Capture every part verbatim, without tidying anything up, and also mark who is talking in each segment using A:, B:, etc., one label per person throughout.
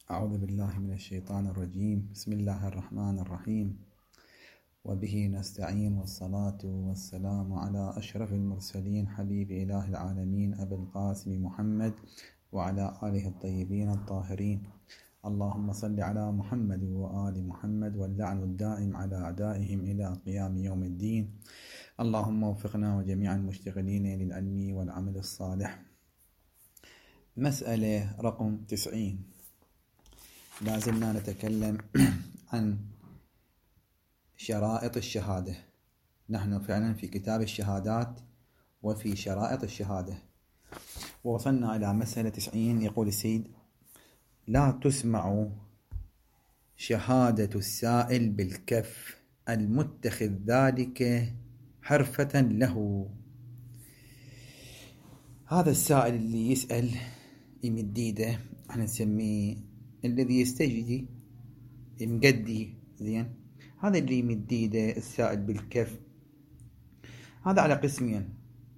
A: أعوذ بالله من الشيطان الرجيم. بسم الله الرحمن الرحيم، وبه نستعين، والصلاة والسلام على أشرف المرسلين حبيب إله العالمين أبي القاسم محمد وعلى آله الطيبين الطاهرين. اللهم صل على محمد وآل محمد، واللعن الدائم على أعدائهم إلى قيام يوم الدين. اللهم وفقنا وجميع المشتغلين للعلم والعمل الصالح. مسألة رقم تسعين. لازلنا نتكلم عن شرائط الشهادة. نحن فعلا في كتاب الشهادات وفي شرائط الشهادة، ووصلنا إلى مسألة تسعين. يقول السيد: لا تسمع شهادة السائل بالكف المتخذ ذلك حرفة له. هذا السائل اللي يسأل يمد ايده، احنا نسميه الذي يستجدي مقدي، زين. هذا اللي يمد ايده السائل بالكف، هذا على قسمين.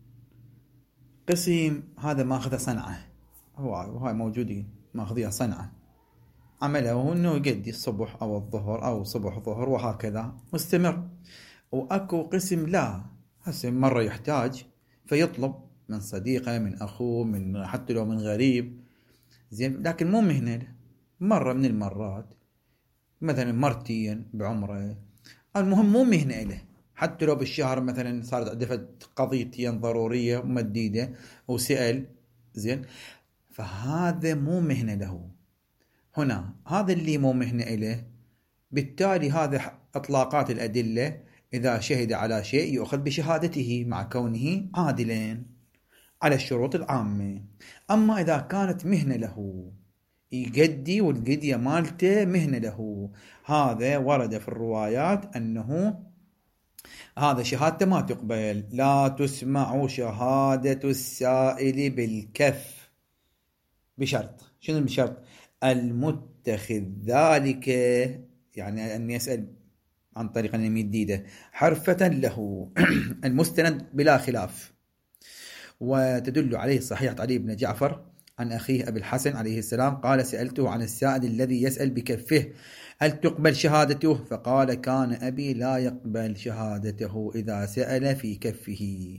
A: قسم هذا ماخذ صنعه، هو وهاي موجودين ماخذيها صنعه، عمله انه يقدي الصبح او الظهر او صبح ظهر وهكذا مستمر. واكو قسم لا، هسه مرة يحتاج فيطلب من صديقه، من اخوه، من حتى لو من غريب، زين، لكن مو مهنة. مرة من المرات مثلا مرتين بعمره، المهم مو مهنة له. حتى لو بالشهر مثلا صارت عنده قضيتين ضرورية ومديدة وسأل، زين، فهذا مو مهنة له. هنا هذا اللي مو مهنة له، بالتالي هذا اطلاقات الأدلة. إذا شهد على شيء يؤخذ بشهادته مع كونه عادلا على الشروط العامة. أما إذا كانت مهنة له، يقدي والقدية مالته مهنة له، هذا ورد في الروايات أنه هذا شهادته ما تقبل. لا تسمع شهادة السائل بالكف بشرط. شنو الشرط؟ المتخذ ذلك، يعني أن يسأل عن طريق أن يمد ايده حرفة له المستند بلا خلاف. وتدل عليه صحيحة علي بن جعفر عن أخيه أبي الحسن عليه السلام قال: سألته عن السائل الذي يسأل بكفه هل تقبل شهادته؟ فقال: كان أبي لا يقبل شهادته إذا سأل في كفه.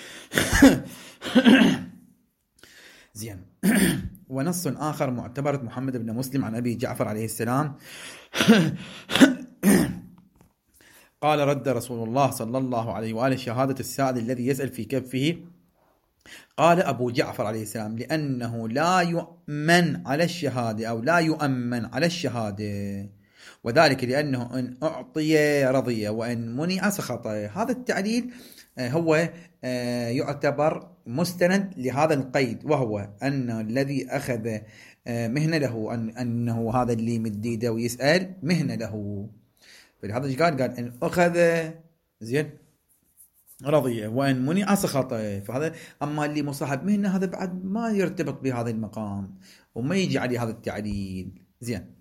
A: زين. ونص آخر معتبر محمد بن مسلم عن أبي جعفر عليه السلام قال: رد رسول الله صلى الله عليه وآله شهادة السائل الذي يسأل في كفه. قال أبو جعفر عليه السلام: لأنه لا يؤمن على الشهادة أو لا يؤمن على الشهادة، وذلك لأنه إن أعطي رضي وإن منع سخط. هذا التعليل هو يعتبر مستند لهذا القيد، وهو أن الذي أخذ مهنة له، أن أنه هذا اللي مديده ويسأل مهنة له. فلهذا قال قال إن أخذ زين رضيه وإن منع سخط. فهذا أما اللي مصاحب مهنة هذا بعد ما يرتبط بهذا المقام وما يجي عليه هذا التعليل، زين.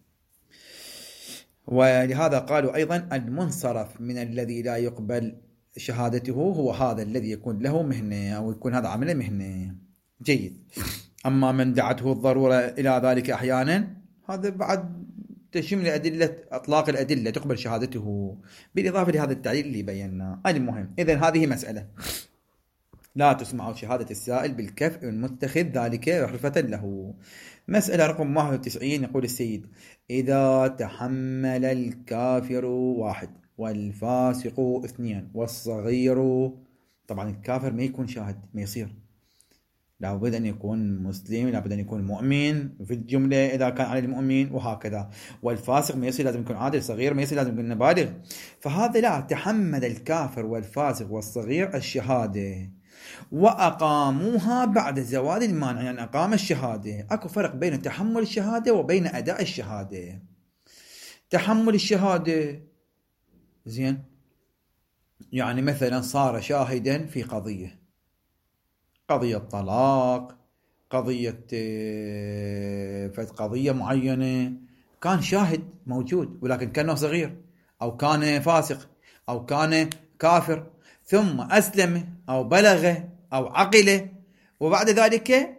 A: ولهذا قالوا أيضا المنصرف من الذي لا يقبل شهادته هو هذا الذي يكون له مهنة أو يكون هذا عمله مهنة. جيد. أما من دعته الضرورة إلى ذلك أحيانا، هذا بعد تشمل أدلة أطلاق الأدلة تقبل شهادته، بالإضافة لهذا التعليل اللي بينا. المهم، إذن هذه مسألة لا تسمع شهادة السائل بالكف المتخذ ذلك حرفة له. مسألة رقم واحد وتسعين. يقول السيد: إذا تحمل الكافر واحد والفاسق اثنين والصغير، طبعا الكافر ما يكون شاهد، ما يصير، لابد أن يكون مسلم، لابد أن يكون مؤمن في الجملة إذا كان على المؤمن، وهكذا. والفاسق ما يصير، لازم يكون عادل. صغير ما يصير، لازم يكون بالغ. فهذا لا، تحمل الكافر والفاسق والصغير الشهادة وأقاموها بعد زوال المانع، يعني أقام الشهادة. أكو فرق بين تحمل الشهادة وبين أداء الشهادة. تحمل الشهادة، زين، يعني مثلا صار شاهدا في قضية قضية طلاق، قضية فت قضية معينة، كان شاهد موجود ولكن كان صغير أو كان فاسق أو كان كافر، ثم أسلم أو بلغ أو عقل، وبعد ذلك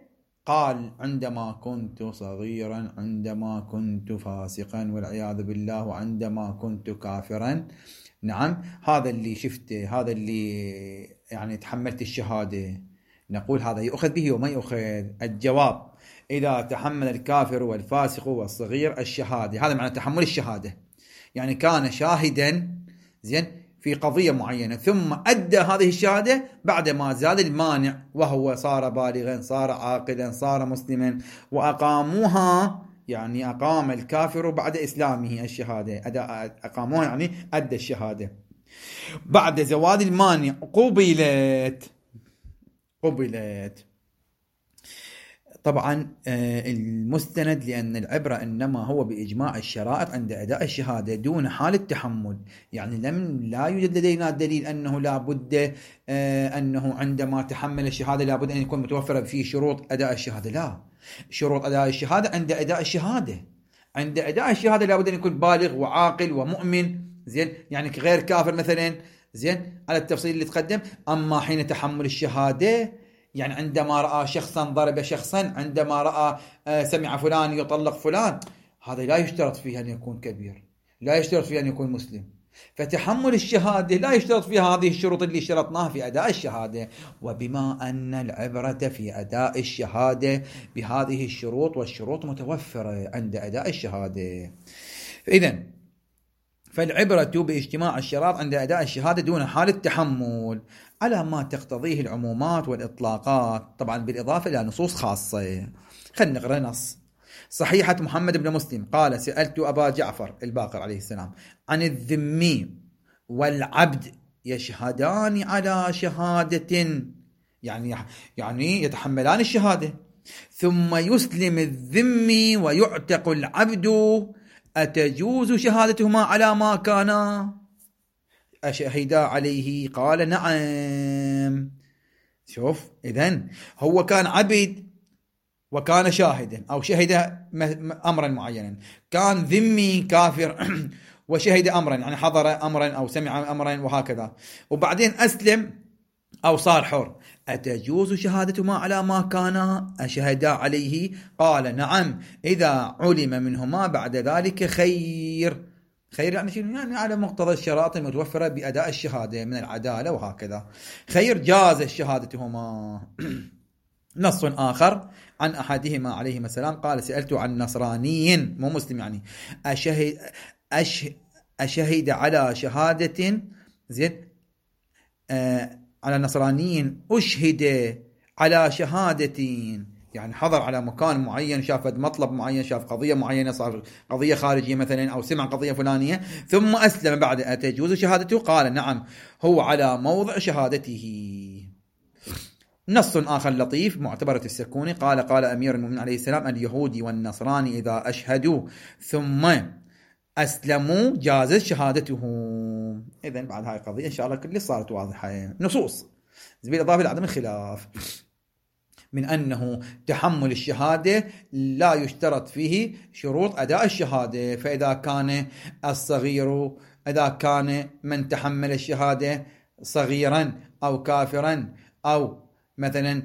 A: قال عندما كنت صغيرا، عندما كنت فاسقا والعياذ بالله، وعندما كنت كافرا. نعم، هذا اللي شفته، هذا اللي يعني تحملت الشهادة. نقول هذا يؤخذ به وما يؤخذ؟ الجواب: إذا تحمل الكافر والفاسق والصغير الشهادة، هذا معنى تحمل الشهادة، يعني كان شاهدا زين في قضية معينة ثم أدى هذه الشهادة بعد ما زال المانع، وهو صار بالغا، صار عاقلا، صار مسلما، وأقاموها، يعني أقام الكافر بعد إسلامه الشهادة، أقاموها يعني أدى الشهادة بعد زوال المانع، قبلت قبلت طبعا المستند، لأن العبرة إنما هو بإجماع الشرائط عند أداء الشهادة دون حال التحمل. يعني لم لا يوجد لدينا دليل أنه لا بد أنه عندما تحمل الشهادة لا بد أن يكون متوفرة فيه شروط أداء الشهادة. لا، شروط أداء الشهادة عند أداء الشهادة، عند أداء الشهادة لا بد أن يكون بالغ وعاقل ومؤمن، زين، يعني غير كافر مثلا، زين، على التفصيل اللي تقدم. أما حين تحمل الشهادة، يعني عندما رأى شخصا ضرب شخصا، عندما رأى سمع فلان يطلق فلان، هذا لا يشترط فيه أن يكون كبير، لا يشترط فيه أن يكون مسلم. فتحمل الشهادة لا يشترط فيها هذه الشروط اللي شرطناها في أداء الشهادة. وبما أن العبرة في أداء الشهادة بهذه الشروط، والشروط متوفرة عند أداء الشهادة، إذن فالعبرة باجتماع الشرائط عند أداء الشهادة دون حال التحمل، على ما تقتضيه العمومات والإطلاقات، طبعا بالإضافة إلى نصوص خاصة. خلينا نقرأ نص صحيحة محمد بن مسلم قال: سألت أبا جعفر الباقر عليه السلام عن الذمي والعبد يشهدان على شهادة، يعني يعني يتحملان الشهادة، ثم يسلم الذمي ويعتق العبد، أتجوز شهادتهما على ما كانا أشهدا عليه؟ قال: نعم. شوف، إذن هو كان عبد وكان شاهدا أو شهد أمرا معينا، كان ذمي كافر وشهد أمرا، يعني حضر أمرا أو سمع أمرا وهكذا، وبعدين أسلم أو صار حر، أتجوز شهادتهما على ما كان أشهدا عليه؟ قال: نعم، إذا علم منهما بعد ذلك خير. خير يعني شنو؟ يعني على مقتضى الشرائط المتوفرة بأداء الشهادة من العدالة وهكذا، خير جاز شهادتهما. نص آخر عن أحدهما عليهما السلام قال: سألت عن نصراني مو مسلم، يعني أشهد, أشهد, أشهد على شهادة، زين، آه على نصراني أشهد على شهادة، يعني حضر على مكان معين، شاف مطلب معين، شاف قضية معينة، صار قضية خارجية مثلا، أو سمع قضية فلانية ثم أسلم بعد، أتجوز شهادته؟ قال: نعم، هو على موضع شهادته. نص آخر لطيف معتبرة السكوني قال: قال أمير المؤمنين عليه السلام: اليهودي والنصراني إذا أشهدوا ثم أسلموا جازت شهادتهم. إذن بعد هاي القضية إن شاء الله كل صارت واضحة. نصوص بالإضافة لعدم الخلاف من أنه تحمل الشهادة لا يشترط فيه شروط أداء الشهادة، فإذا كان الصغير، إذا كان من تحمل الشهادة صغيرا أو كافرا أو مثلا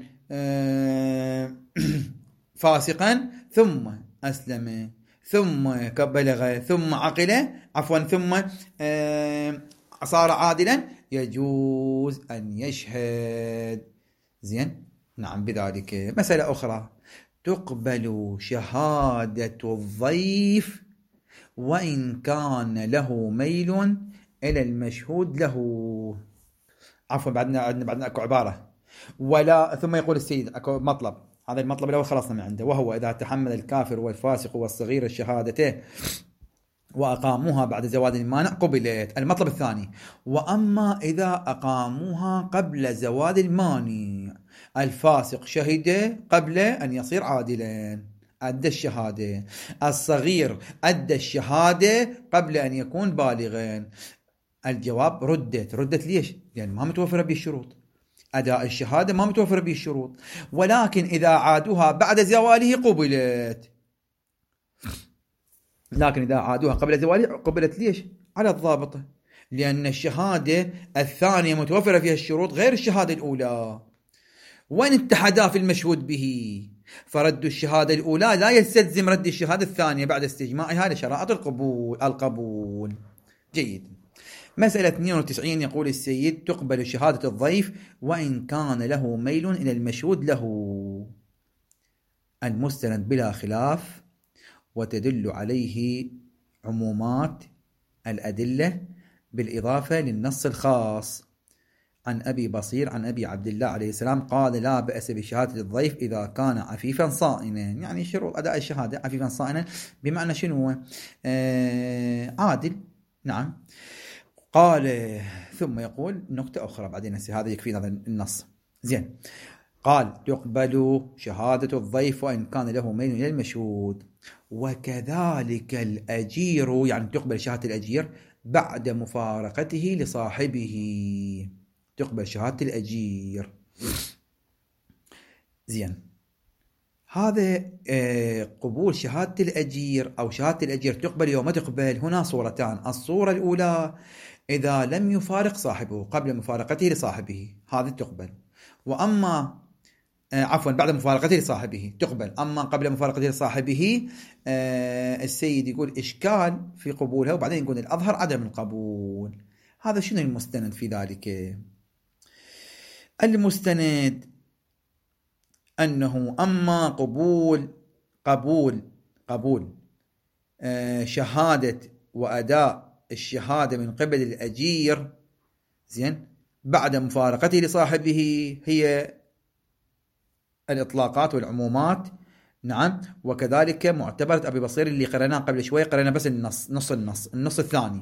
A: فاسقا ثم أسلم ثم بلغ ثم عقل، عفوا ثم صار عادلا، يجوز أن يشهد. زين، نعم. بذلك مسألة أخرى: تقبل شهادة الضيف وإن كان له ميل إلى المشهود له. عفوا، بعدنا عندنا بعدنا أكو عبارة: ولا، ثم يقول السيد أكو مطلب، هذا المطلب الأول خلصنا من عنده، وهو إذا تحمل الكافر والفاسق والصغير الشهادتين وأقاموها بعد زوال المانع قبلت. المطلب الثاني: وأما إذا أقاموها قبل زوال المانع، الفاسق شهد قبل أن يصير عادلا، أدى الشهادة، الصغير أدى الشهادة قبل أن يكون بالغا. الجواب: ردت. ردت ليش؟ لأن يعني ما متوفرة به الشروط، أداء الشهادة ما متوفرة به الشروط، ولكن إذا عادوها بعد زواله قبلت. لكن إذا عادوها قبل زواله قبلت ليش؟ على الضابطة، لأن الشهادة الثانية متوفرة فيها الشروط غير الشهادة الأولى. وين اتحدا في المشهود به؟ فرد الشهادة الأولى لا يستلزم رد الشهادة الثانية بعد استجماعها لشرائط القبول القبول جيد. مسألة اثنين وتسعين يقول السيد: تقبل شهادة الضيف وإن كان له ميل إلى المشهود له المستند بلا خلاف، وتدل عليه عمومات الأدلة بالإضافة للنص الخاص. عن أبي بصير عن أبي عبد الله عليه السلام قال: لا بأس بشهادة الضيف إذا كان عفيفا صائنا. يعني شروط أداء الشهادة: عفيفا صائنا بمعنى شنو؟ آه عادل. نعم. قال ثم يقول نقطة أخرى بعدين، هذا يكفي هذا النص. زين. قال: تقبل شهادة الضيف وإن كان له ميل إلى المشهود، وكذلك الأجير. يعني تقبل شهادة الأجير بعد مفارقته لصاحبه. تقبل شهادة الأجير. زين. هذا قبول شهادة الأجير أو شهادة الأجير تقبل يوم ما تقبل. هنا صورتان: الصورة الأولى إذا لم يفارق صاحبه قبل مفارقته لصاحبه، هذه تقبل. وأما عفوا بعد مفارقته لصاحبه تقبل. أما قبل مفارقته لصاحبه السيد يقول إشكال في قبولها، وبعدين يقول الأظهر عدم القبول. هذا شنو المستند في ذلك؟ المستند أنه أما قبول قبول قبول شهادة وأداء الشهادة من قبل الأجير، زين، بعد مفارقته لصاحبه، هي الإطلاقات والعمومات. نعم. وكذلك معتبرة أبي بصير اللي قرأناه قبل شوي، قرأنا بس النص نص النص النص الثاني.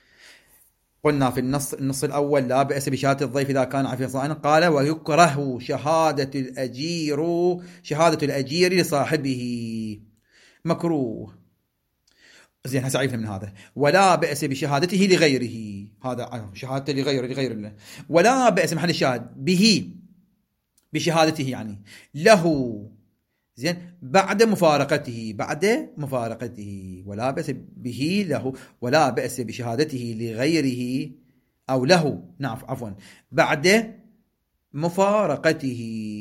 A: قلنا في النص النص الأول: لا بأس بشهادة الضيف إذا كان عفيفا صائنا. قال: ويكره شهادة الأجير شهادة الأجير لصاحبه، مكروه. زين. هسه عرفنا من هذا. ولا بأس بشهادته لغيره، هذا شهادته لغيره لغير الله. ولا بأس محل الشاهد به بشهادته يعني له، زين، بعد مفارقته بعد مفارقته. ولا بأس به له، ولا بأس بشهادته لغيره أو له، نعم عفوا، بعد مفارقته.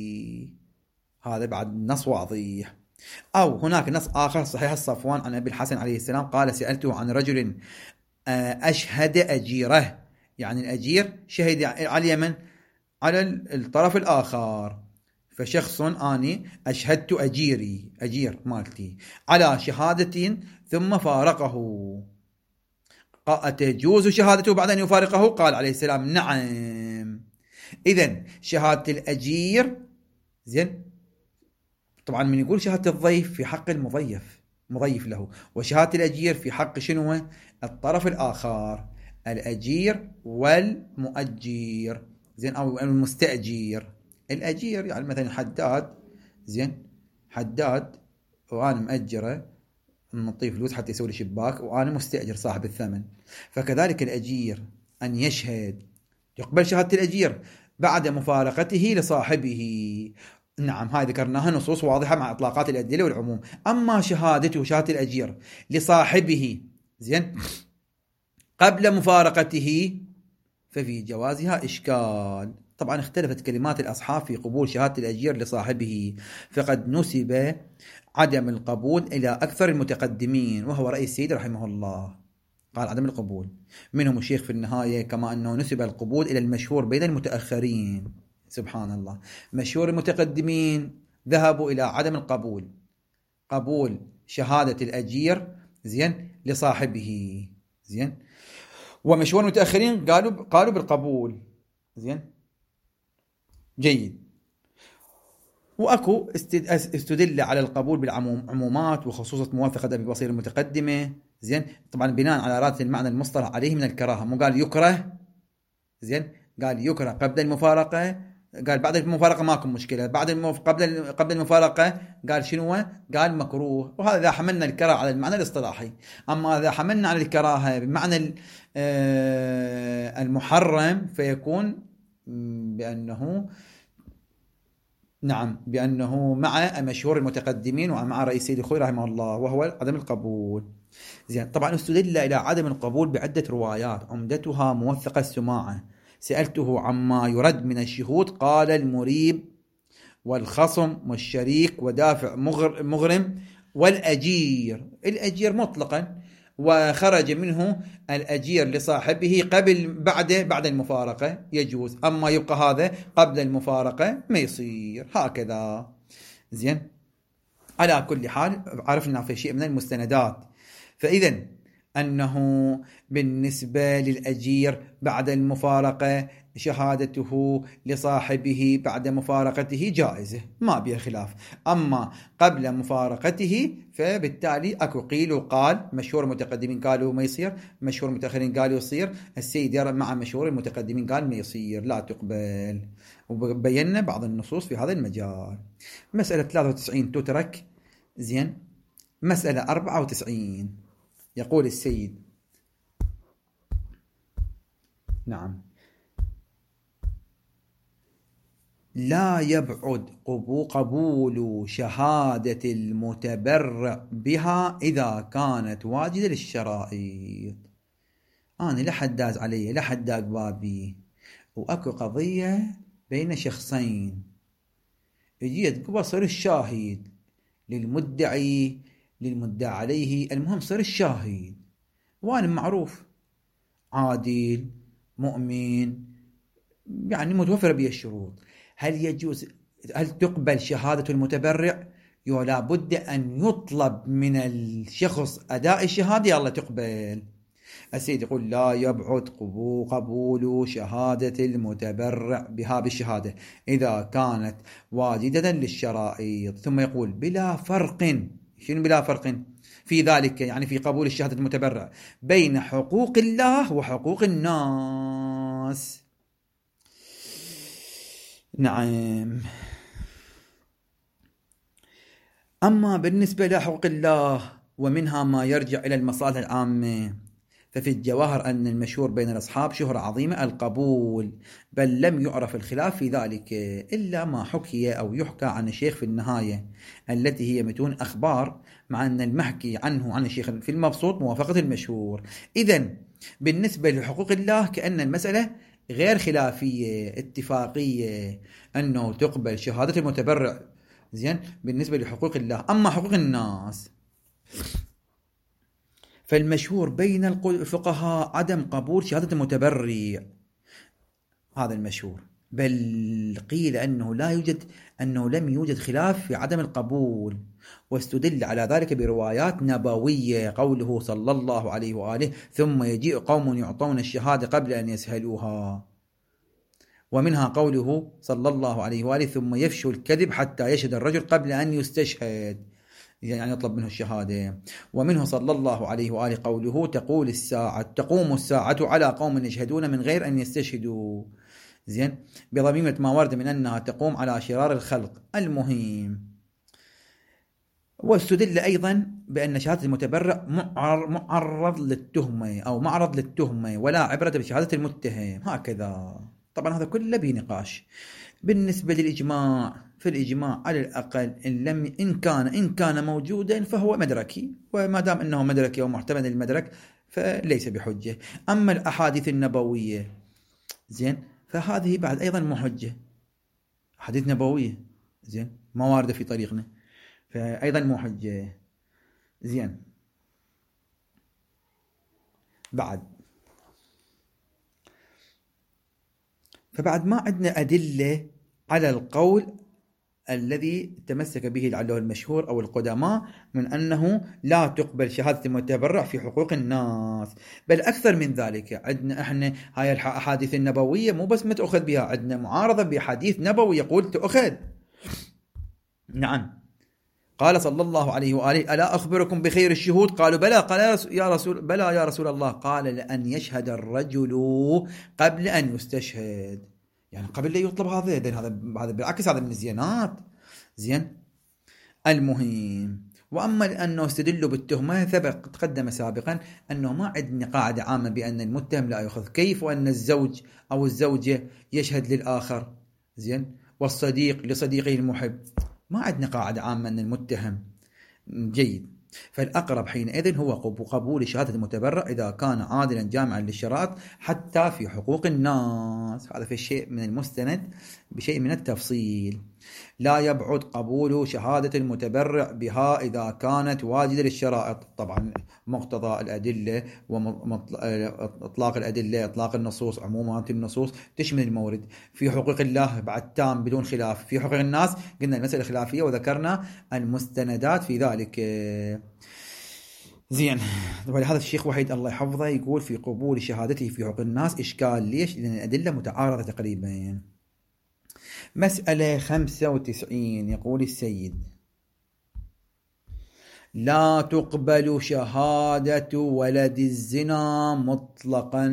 A: هذا بعد نص واضح. أو هناك نص آخر صحيح الصفوان عن أبي الحسن عليه السلام قال: سألته عن رجل أشهد أجيره، يعني الأجير شهد على اليمن على الطرف الآخر، فشخص آني أشهدت أجيري أجير مالتي على شهادة ثم فارقه، أتجوز شهادته بعد أن يفارقه؟ قال عليه السلام: نعم. إذن شهادة الأجير، زين، طبعا من يقول شهادة الضيف في حق المضيف مضيف له، وشهادة الأجير في حق شنو؟ الطرف الآخر، الأجير والمؤجر، زين، أو المستأجير. الأجير يعني مثلا حداد، زين، حداد وأنا مأجره نعطيه فلوس حتى يسوي لي شباك، وأنا مستأجر صاحب الثمن. فكذلك الأجير أن يشهد، يقبل شهادة الأجير بعد مفارقته لصاحبه. نعم. هاي ذكرناها نصوص واضحة مع إطلاقات الأدلة والعموم. أما شهادته شهادة الأجير لصاحبه، زين، قبل مفارقته، ففي جوازها إشكال. طبعا اختلفت كلمات الأصحاب في قبول شهادة الأجير لصاحبه، فقد نسب عدم القبول إلى أكثر المتقدمين، وهو رأي السيد رحمه الله، قال عدم القبول. منهم الشيخ في النهاية، كما أنه نسب القبول إلى المشهور بين المتأخرين. سبحان الله. مشهور المتقدمين ذهبوا إلى عدم القبول، قبول شهادة الأجير، زين، لصاحبه، زين. ومشهور المتأخرين قالوا قالوا بالقبول، زين، جيد. وأكو استدل على القبول بالعمومات وخصوصة موافقة أبي بصير المتقدمة، زين، طبعا بناء على رادة المعنى المصطلح عليه من الكراهة. مو قال يكره، زين، قال يكره قبل المفارقة، قال بعد المفارقة ماكو مشكلة، بعد المف... قبل قبل المفارقة قال شنو؟ قال مكروه. وهذا إذا حملنا الكراهة على المعنى الاصطلاحي. أما إذا حملنا على الكراهة بمعنى المحرم، فيكون بأنه، نعم، بأنه مع مشهور المتقدمين ومع رئيس سيد الخوي رحمه الله، وهو عدم القبول. زين. طبعا استدل إلى عدم القبول بعدة روايات، عمدتها موثقة السماعة. سألته عما يرد من الشهود قال: المريب والخصم والشريك ودافع مغرم والأجير. الأجير مطلقا، وخرج منه الأجير لصاحبه قبل بعد بعد المفارقة يجوز، أما يبقى هذا قبل المفارقة ما يصير. هكذا. زين. على كل حال عرفنا في شيء من المستندات. فإذا أنه بالنسبة للأجير بعد المفارقة شهادته لصاحبه بعد مفارقته جائزة، ما بها خلاف. أما قبل مفارقته فبالتالي أكو قيل وقال، مشهور متقدمين قالوا ما يصير، مشهور متأخرين قالوا يصير، السيد يرى مع مشهور المتقدمين قال ما يصير، لا تقبل. وبينا بعض النصوص في هذا المجال. مسألة ثلاثة وتسعين تترك. زين. مسألة أربعة وتسعين يقول السيد: نعم، لا يبعد قبول شهادة المتبرع بها إذا كانت واجدة للشرائط. أنا لحد داز علي، لحد داق بابي، وأكو قضية بين شخصين، اجيت قبل صار الشاهد للمدعي للمدعى عليه، المهم صار الشاهد، وأنا معروف عادل مؤمن، يعني متوفر به الشروط. هل يجوز، هل تقبل شهادة المتبرع؟ يو لا بد أن يطلب من الشخص أداء الشهادة، يلا تقبل. السيد يقول: لا يبعد قبول شهادة المتبرع بها بالشهادة إذا كانت واجدة للشرائط. ثم يقول: بلا فرق. شنو بلا فرق في ذلك؟ يعني في قبول الشهادة المتبرع بين حقوق الله وحقوق الناس. نعم. أما بالنسبة لحقوق الله ومنها ما يرجع إلى المصالح العامة، ففي الجواهر أن المشهور بين الأصحاب شهرة عظيمة القبول، بل لم يعرف الخلاف في ذلك إلا ما حكي أو يحكى عن الشيخ في النهاية التي هي متون أخبار، مع أن المحكي عنه عن الشيخ في المبسوط موافقة المشهور. إذن بالنسبة لحقوق الله كأن المسألة غير خلافية، اتفاقية، أنه تقبل شهادة المتبرع. زين. بالنسبة لحقوق الله. أما حقوق الناس فالمشهور بين الفقهاء عدم قبول شهادة المتبرع، هذا المشهور، بل قيل أنه لا يوجد أنه لم يوجد خلاف في عدم القبول، واستدل على ذلك بروايات نبوية، قوله صلى الله عليه وآله: ثم يجيء قوم يعطون الشهادة قبل أن يسهلوها، ومنها قوله صلى الله عليه وآله: ثم يفشو الكذب حتى يشهد الرجل قبل أن يستشهد، يعني يطلب منه الشهادة. ومنه صلى الله عليه وآله قوله: تقول الساعة تقوم الساعة على قوم يشهدون من غير أن يستشهدوا. زين. بضميمة ما ورد من أنها تقوم على شرار الخلق. المهم، واستدل أيضا بأن شهادة المتبرع معرض للتهمة أو معرض للتهمة، ولا عبرة بشهادة المتهم. هكذا. طبعا هذا كله بنقاش. بالنسبة للإجماع، في الإجماع على الأقل إن لم إن كان إن كان موجودا فهو مدركي، وما دام أنه مدركي ومحتمل المدرك فليس بحجة. أما الأحاديث النبوية، زين، فهذه بعد أيضا مو حجة، أحاديث نبوية، زين، ما واردة في طريقنا، فأيضا مو حجة. زين. بعد فبعد ما عندنا أدلة على القول الذي تمسك به لعله المشهور أو القدماء من أنه لا تقبل شهادة المتبرع في حقوق الناس، بل أكثر من ذلك. عندنا إحنا هاي الأحاديث النبوية مو بس ما تأخذ بها، عندنا معارضة بحديث نبوي يقول تأخذ. نعم. قال صلى الله عليه وآله: ألا أخبركم بخير الشهود؟ قالوا: بلى. قال: يا رسول بلى يا رسول الله. قال: لأن يشهد الرجل قبل أن يستشهد، يعني قبل لا يطلب هذا، هذا هذا بالعكس، هذا من الزيانات. زين. المهم، وأما لأنه استدلوا بالتهمة، سبق تقدم سابقا أنه ما عندنا قاعدة عامة بأن المتهم لا يأخذ، كيف وأن الزوج أو الزوجة يشهد للآخر، زين، والصديق لصديقه المحب، ما عندنا قاعدة عامة أن المتهم. جيد. فالأقرب حينئذ هو قبول شهادة المتبرع إذا كان عادلا جامعا للشرائط حتى في حقوق الناس. هذا في شيء من المستند بشيء من التفصيل. لا يبعد قبول شهادة المتبرع بها إذا كانت واجدة للشرائط. طبعا مقتضى الأدلة وإطلاق الأدلة، إطلاق النصوص، عمومات النصوص تشمل المورد. في حقوق الله بعد تام بدون خلاف. في حقوق الناس قلنا المسألة خلافية وذكرنا المستندات في ذلك. زين. ولهذا الشيخ وحيد الله يحفظه يقول في قبول شهادته في حقوق الناس إشكال. ليش؟ لأن الأدلة متعارضة تقريبا. مسألة خمسة وتسعين يقول السيد: لا تقبل شهادة ولد الزنا مطلقا،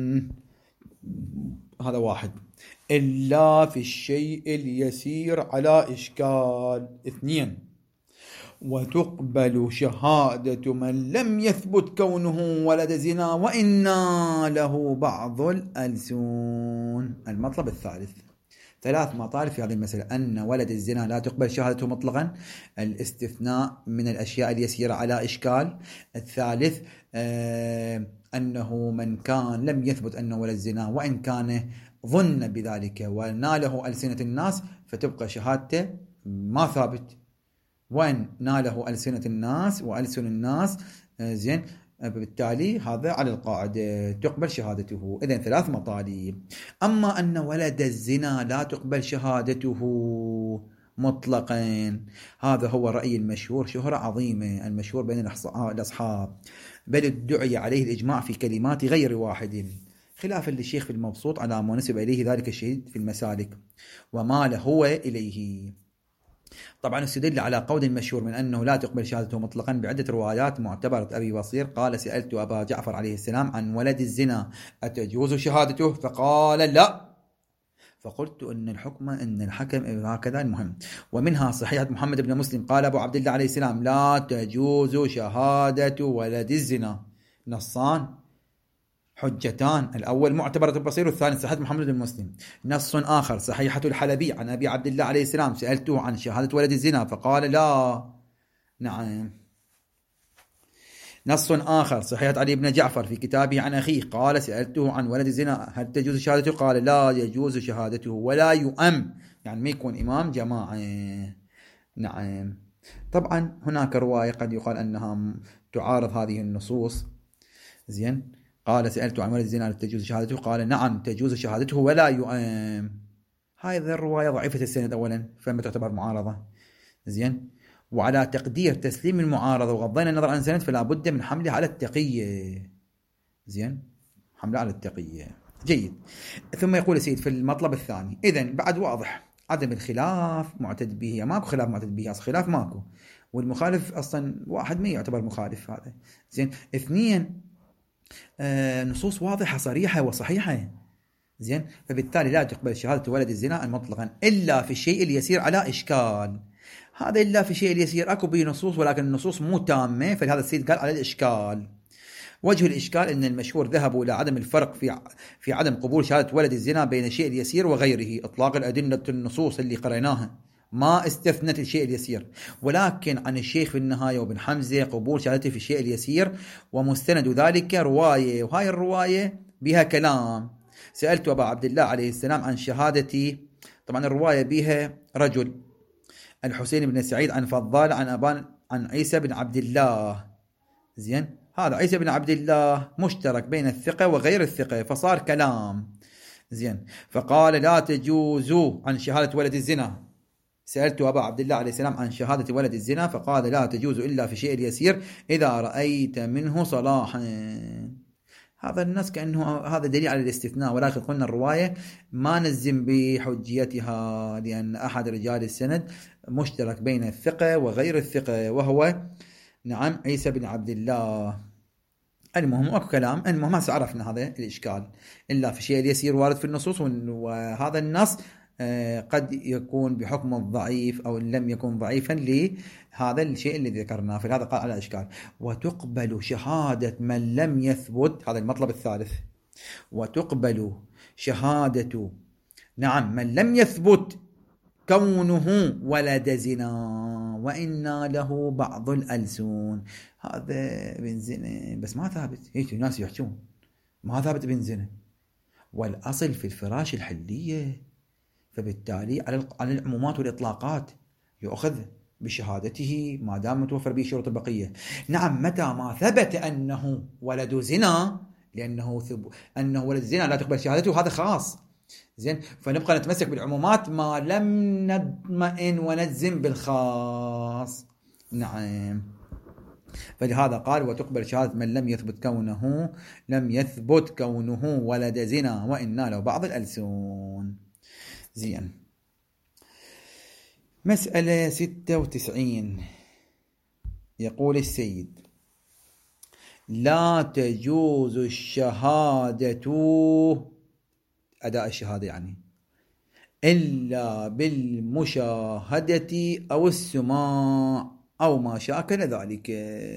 A: هذا واحد، إلا في الشيء اليسير على إشكال. اثنين: وتقبل شهادة من لم يثبت كونه ولد زنا وإن له بعض الألسن. المطلب الثالث. ثلاث مطالب في هذه المسألة: أن ولد الزنا لا تقبل شهادته مطلقا، الاستثناء من الأشياء اليسيرة على إشكال. الثالث آه أنه من كان لم يثبت أنه ولد زنا وإن كان ظن بذلك وناله ألسنة الناس فتبقى شهادته ما ثابت، وإن ناله ألسنة الناس وألسن الناس آه زين بالتالي هذا على القاعدة تقبل شهادته. إذن ثلاث مطالب. أما أن ولد الزنا لا تقبل شهادته مطلقا، هذا هو الرأي المشهور شهرة عظيمة المشهور بين الأصحاب، بل ادعي عليه الإجماع في كلمات غير واحد، خلافا للشيخ في المبسوط على ما نسب إليه ذلك الشهيد في المسالك ومال هو إليه. طبعا استدل على قول مشهور من أنه لا تقبل شهادته مطلقا بعدة روايات معتبرة. أبي بصير قال: سألت أبا جعفر عليه السلام عن ولد الزنا أتجوز شهادته؟ فقال: لا. فقلت إن الحكم إن الحكم هكذا. المهم. ومنها صحيحة محمد بن مسلم قال أبو عبد الله عليه السلام: لا تجوز شهادة ولد الزنا. نصان حجتان: الأول معتبرة البصير والثاني صحيحة محمد بن مسلم. نص آخر صحيحة الحلبي عن أبي عبد الله عليه السلام: سألته عن شهادة ولد الزنا فقال: لا. نعم. نص آخر صحيحة علي بن جعفر في كتابه عن أخيه قال: سألته عن ولد الزنا هل تجوز شهادته؟ قال: لا يجوز شهادته ولا يؤم، يعني ما يكون إمام جماعة. نعم. طبعا هناك رواية قد يقال أنها تعارض هذه النصوص. زين. قال: سألت عن ولد الزنا هل تجوز شهادته؟ قال: نعم تجوز شهادته ولا يؤم. هذه الرواية ضعيفة السند أولا فما تعتبر معارضة. زين. وعلى تقدير تسليم المعارضة وغضينا النظر عن سند فلا بد من حمله على التقية. زين. حمله على التقية. جيد. ثم يقول السيد في المطلب الثاني: إذن بعد واضح عدم الخلاف معتد به، ماكو خلاف معتد به، أصلا خلاف ماكو، والمخالف أصلا واحد ما يعتبر مخالف. هذا زين. اثنين آه نصوص واضحة صريحة وصحيحة. زين. فبالتالي لا تقبل شهادة ولد الزنا مطلقا إلا في الشيء اليسير على إشكال. هذا إلا في الشيء اليسير أكو به نصوص ولكن النصوص مو تامة، فلهذا السيد قال على الإشكال. وجه الإشكال أن المشهور ذهبوا إلى عدم الفرق في في عدم قبول شهادة ولد الزنا بين الشيء اليسير وغيره. إطلاق الأدلة النصوص اللي قرأناها ما استثنت الشيء اليسير، ولكن عن الشيخ في النهاية وابن حمزة قبول شهادته في الشيء اليسير ومستند ذلك رواية، وهاي الرواية بها كلام. سألت أبا عبد الله عليه السلام عن شهادتي. طبعا الرواية بها رجل الحسين بن سعيد عن فضال عن أبان عن عيسى بن عبد الله. زين. هذا عيسى بن عبد الله مشترك بين الثقة وغير الثقة فصار كلام. زين. فقال: لا تجوز عن شهادة ولد الزنا. سألت أبا عبد الله عليه السلام عن شهادة ولد الزنا فقال: لا تجوز إلا في شيء اليسير إذا رأيت منه صلاحا. هذا النص كأنه هذا دليل على الاستثناء، ولكن قلنا الرواية ما نزم بحجيتها لأن أحد رجال السند مشترك بين الثقة وغير الثقة وهو نعم عيسى بن عبد الله. المهم أكو كلام. المهم ما عرفنا هذا الإشكال إلا في شيء اليسير وارد في النصوص، وهذا النص قد يكون بحكم الضعيف أو إن لم يكن ضعيفا لهذا الشيء الذي ذكرناه، فلهذا قال على إشكال. وتقبل شهادة من لم يثبت، هذا المطلب الثالث. وتقبل شهادة نعم من لم يثبت كونه ولد زنا وإن له بعض الألسن. هذا بن زنا بس ما ثابت، هيك الناس يحجون ما ثابت بن زنا، والأصل في الفراش الحلية، فبالتالي على العمومات والإطلاقات يؤخذ بشهادته ما دام متوفر به شروط البقية. نعم، متى ما ثبت أنه ولد زنا، لأنه ثب... أنه ولد زنا لا تقبل شهادته، هذا خاص. زين، فنبقى نتمسك بالعمومات ما لم نطمئن ونجزم بالخاص. نعم، فلهذا قال وتقبل شهادة من لم يثبت كونه لم يثبت كونه ولد زنا وإن ناله بعض الألسن. زين، مسألة ستة وتسعين. يقول السيد لا تجوز الشهادة، أداء الشهادة يعني، إلا بالمشاهدة أو السماع أو ما شاكل ذلك.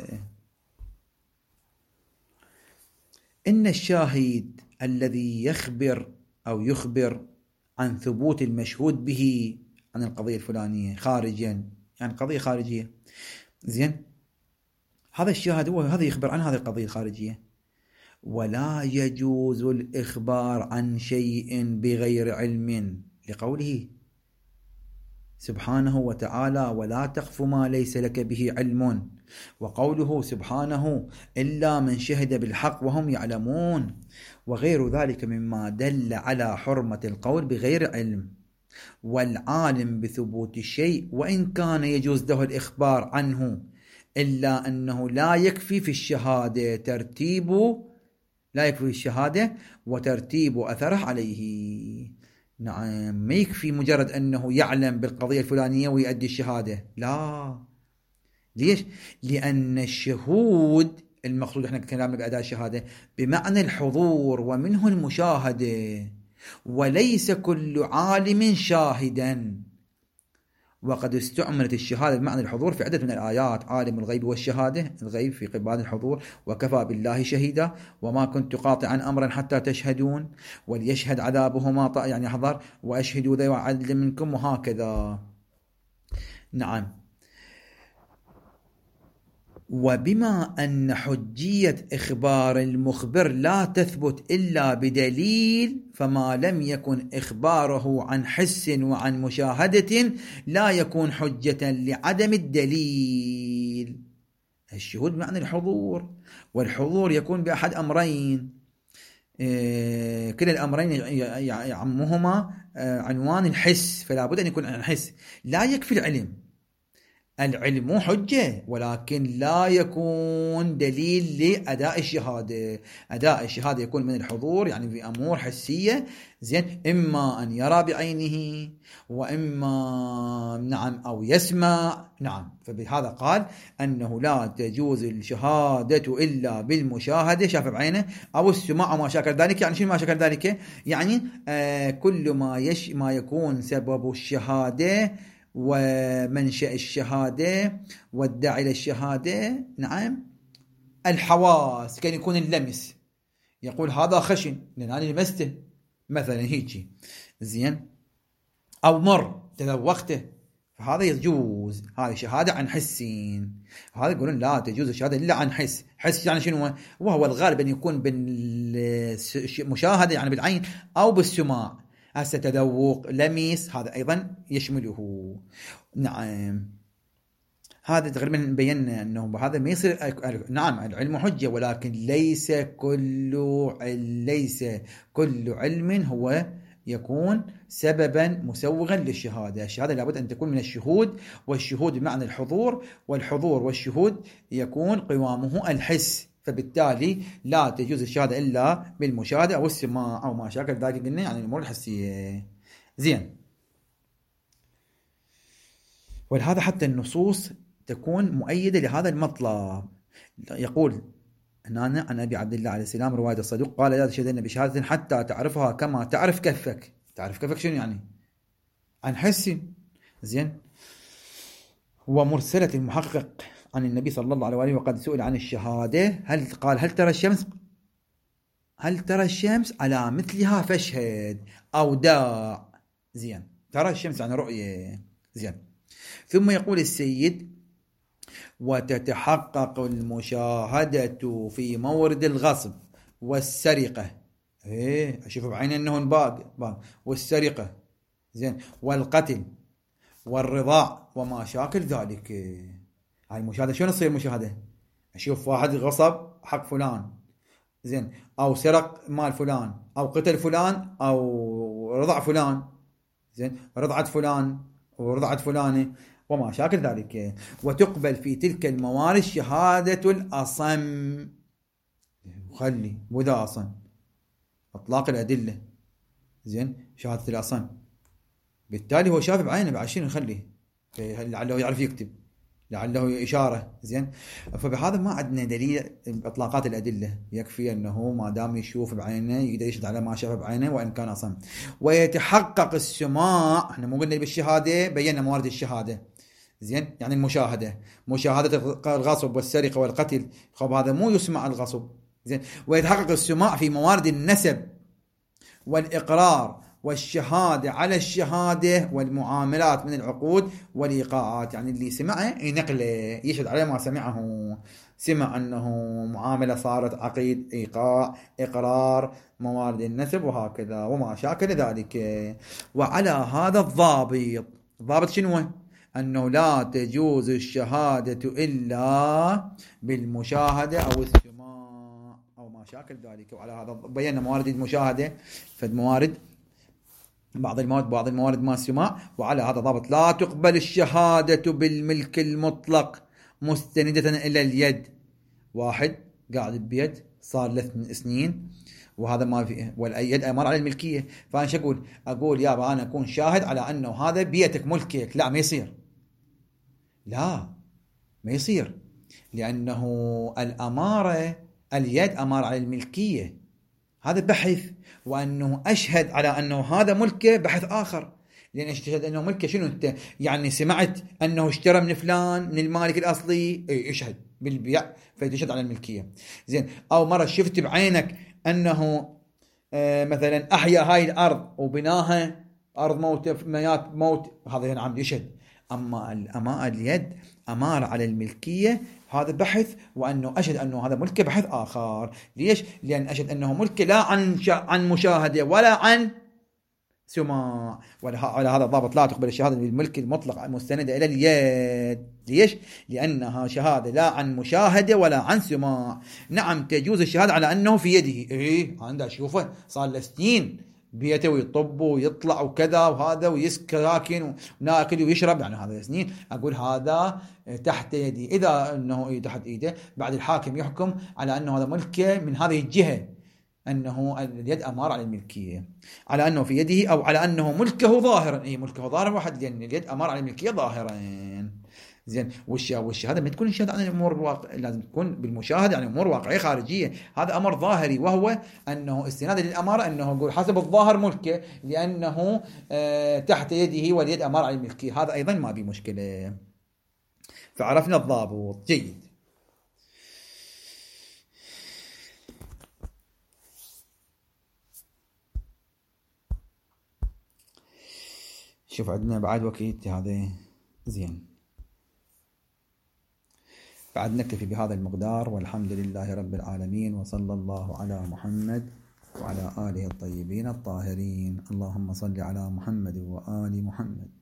A: إن الشاهد الذي يخبر أو يخبر عن ثبوت المشهود به عن القضية الفلانية خارجيا، يعني قضية خارجية، زين، هذا الشاهد هو هذا يخبر عن هذه القضية الخارجية. ولا يجوز الإخبار عن شيء بغير علم، لقوله سبحانه وتعالى ولا تقف ما ليس لك به علم، وقوله سبحانه إلا من شهد بالحق وهم يعلمون، وغير ذلك مما دل على حرمة القول بغير علم. والعالم بثبوت الشيء وإن كان يجوز له الإخبار عنه، إلا أنه لا يكفي في الشهادة ترتيب لا يكفي الشهادة وترتيب أثره عليه. نعم، ما يكفي مجرد أنه يعلم بالقضية الفلانية ويؤدي الشهادة، لا. ليش؟ لأن الشهود المقصود احنا كلامنا بأداء الشهادة بمعنى الحضور ومنه المشاهدة، وليس كل عالم شاهدا. وقد استعملت الشهادة بمعنى الحضور في عدة من الآيات، عالم الغيب والشهادة، الغيب في قبال الحضور، وكفى بالله شهيدا، وما كنت قاطعا أمرا حتى تشهدون، وليشهد عذابهما يعني حضر، وأشهدوا ذوي عدل منكم، وهكذا. نعم، وبما أن حجية إخبار المخبر لا تثبت إلا بدليل، فما لم يكن إخباره عن حس وعن مشاهدة لا يكون حجة لعدم الدليل. الشهود معنى الحضور، والحضور يكون بأحد أمرين، كلا الأمرين يعمهما عنوان الحس، فلا بد أن يكون عن حس. لا يكفي العلم، العلم حجة ولكن لا يكون دليل لأداء الشهادة. أداء الشهادة يكون من الحضور يعني في أمور حسية، زين، إما أن يرى بعينه وإما نعم أو يسمع. نعم، فبهذا قال أنه لا تجوز الشهادة إلا بالمشاهدة، شاف بعينه، أو السماع وما شاكل ذلك. يعني شنو ما شاكل ذلك؟ يعني آه كل ما يش ما يكون سبب الشهادة ومنشأ الشهادة والداعي للشهادة، نعم، الحواس، كان يكون اللمس، يقول هذا خشن لأن أنا لمسته مثلا هيك، زين، أو مر تذوقته، فهذا يجوز، هذه شهادة عن حسين. هذا يقولون لا تجوز الشهادة إلا عن حس. حس يعني شنو؟ وهو الغالب أن يكون بالمشاهدة يعني بالعين أو بالسماع. هسه تذوق لميس هذا أيضا يشمله. نعم، هذا تقريبا بينا أنه بهذا ما يصير. نعم، العلم حجة ولكن ليس كل ليس كل علم هو يكون سببا مسوغا للشهادة. الشهادة لابد أن تكون من الشهود، والشهود بمعنى الحضور، والحضور والشهود يكون قوامه الحس، فبالتالي لا تجوز الشهادة إلا بالمشاهدة أو السماع أو ما شاكل ذلك، قلنا يعني الأمور الحسية. زين، ولهذا حتى النصوص تكون مؤيدة لهذا المطلب. يقول هنا عن أبي عبد الله عليه السلام رواية الصدوق قال لا تشهدن بشهادة حتى تعرفها كما تعرف كفك. تعرف كفك شنو يعني؟ عن حس. زين، ومرسلة المحقق عن النبي صلى الله عليه وآله وقد سئل عن الشهادة هل قال هل ترى الشمس هل ترى الشمس على مثلها فاشهد أو داع. زين، ترى الشمس عن رؤية. زين، ثم يقول السيد وتتحقق المشاهدة في مورد الغصب والسرقة. ايه، اشوف بعيني انه باق باق والسرقة زين، والقتل والرضاع وما شاكل ذلك. هاي المشاهدة شنو تصير مشاهدة؟ أشوف واحد غصب حق فلان، زين، أو سرق مال فلان، أو قتل فلان، أو رضع فلان، زين، رضعت فلان ورضعت فلانة وما شاكل ذلك. وتقبل في تلك الموارد شهادة الأصم، وخلي وذا أصم إطلاق الأدلة، زين، شهادة الأصم، بالتالي هو شاف بعينه بعد شنو نخليه، لعله يعرف يكتب، لعله إشارة، زين. فبهذا ما عندنا دليل إطلاقات الأدلة، يكفي أنه ما دام يشوف بعينه يقدر يشهد على ما شاف بعينه وإن كان أصم. ويتحقق السماع، احنا مو قلنا بالشهادة بينا موارد الشهادة، زين، يعني المشاهدة، مشاهدة الغصب والسرقة والقتل، خب هذا مو يسمع الغصب، زين. ويتحقق السماع في موارد النسب والإقرار والشهادة على الشهادة والمعاملات من العقود والإيقاعات، يعني اللي سمعه ينقله يشهد على ما سمعه، سمع أنه معاملة صارت، عقيد، إيقاع، إقرار، موارد النسب وهكذا وما شاكل ذلك. وعلى هذا الضابط، ضابط شنو؟ أنه لا تجوز الشهادة إلا بالمشاهدة أو السماع أو ما شاكل ذلك. وعلى هذا بينا موارد المشاهدة، فالموارد بعض الموارد بعض الموارد ما السماع. وعلى هذا ضابط لا تقبل الشهادة بالملك المطلق مستندة إلى اليد، واحد قاعد ببيت صار له سنين وهذا ما فيه، واليد أمر على الملكية، فأنا شو أقول؟ أقول يابا أنا أكون شاهد على أنه هذا بيتك ملكك، لا ما يصير، لا ما يصير، لأنه الأمارة اليد أمر على الملكية، هذا بحث، وأنه أشهد على أنه هذا ملكه بحث آخر. لأن اشتهد أنه ملكه شنو أنت؟ يعني سمعت أنه اشترى من فلان من المالك الأصلي، اي اشهد بالبيع فتشهد على الملكية، زين. أو مرة شفت بعينك أنه آه مثلا أحيا هاي الأرض وبناها أرض موت ميات موت، هذا نعم يشهد. أما الأماء اليد أمار على الملكية، هذا بحث، وأنه أشهد أنه هذا ملكه بحث آخر. ليش؟ لأن أشهد أنه ملكه لا عن عن مشاهدة ولا عن سماع. وعلى هذا الضابط لا تقبل الشهادة بالملك المطلق المستندة إلى اليد. ليش؟ لأنها شهادة لا عن مشاهدة ولا عن سماع. نعم تجوز الشهادة على أنه في يده، إيه عنده أشوفه صار له سنين بيته ويطب ويطلع وكذا وهذا ويسكن وناكل ويشرب، يعني هذا سنين، أقول هذا تحت يدي. إذا أنه تحت إيده بعد الحاكم يحكم على أنه هذا ملكه من هذه الجهة، أنه اليد أمار على الملكية، على أنه في يده أو على أنه ملكه ظاهرا، أي ملكه ظاهرا واحد، لأن اليد أمار على الملكية ظاهرا، زين. والشهادة ما تكون الشهادة عن الأمور الواقع، لازم تكون بالمشاهدة عن أمور واقعية خارجية، هذا أمر ظاهري، وهو أنه استناد للأمارة، أنه يقول حسب الظاهر ملكه لأنه آه تحت يده واليد أمار على الملكية، هذا أيضا ما بي مشكلة. فعرفنا الضابط جيد. شوف عندنا بعد وقت هذا، زين، بعد نكتفي بهذا المقدار، والحمد لله رب العالمين، وصلى الله على محمد وعلى آله الطيبين الطاهرين. اللهم صل على محمد وآل محمد.